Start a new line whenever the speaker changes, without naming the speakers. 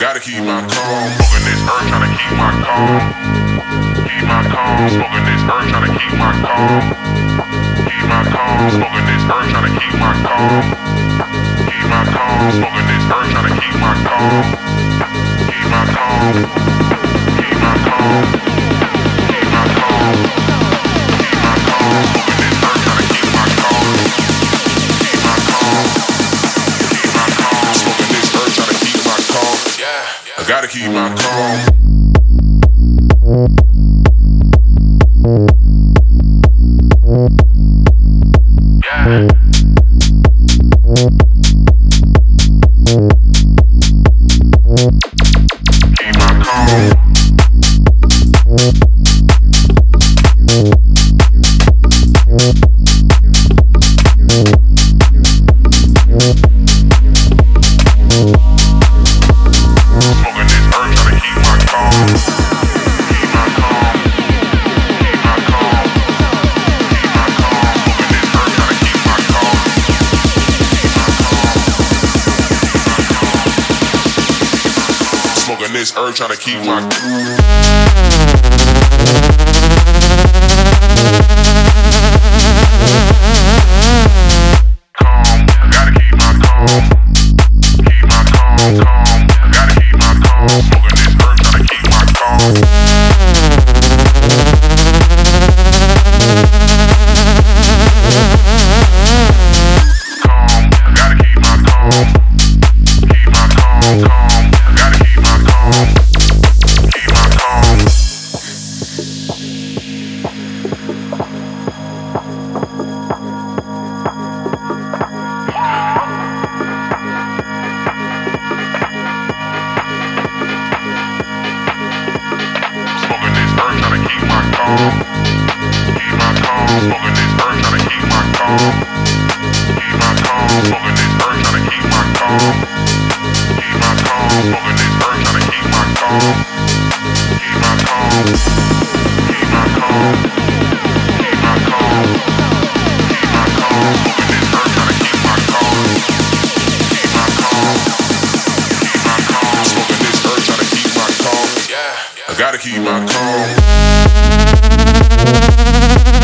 Gotta keep my calm, smoking this herb, tryna keep my calm. Keep my calm, smoking this herb, tryna keep my calm. Keep my calm, smoking this herb, tryna keep my calm. Keep my calm, smoking this herb, tryna keep my calm. Keep my calm, keep my calm, keep my calm, keep my calm, smoking this herb, tryna keep my calm. Keep my calm, keep my calm, smoking this herb, tryna keep my calm. I gotta keep my calm. Keep my calm. Smoking this herb, tryna keep my calm. I gotta keep my calm. Keep my calm, calm. I gotta keep my calm. Smoking this herb, tryna keep my calm. Calm. I gotta keep my calm. Keep my calm, calm. I gotta keep my calm. Keep my calm. Smoking this herb, tryna keep my calm. Keep my calm. Smoking this herb, tryna keep my calm. Keep my calm. Smoking this herb, tryna keep my calm. Keep my calm. Smoking this herb, tryna keep my calm. Keep my calm. Keep my calm. Keep my calm. Keep my calm. Smoking this herb, tryna keep my calm. Keep my calm. Keep my calm. Smoking this herb, tryna keep my calm. I gotta keep my calm.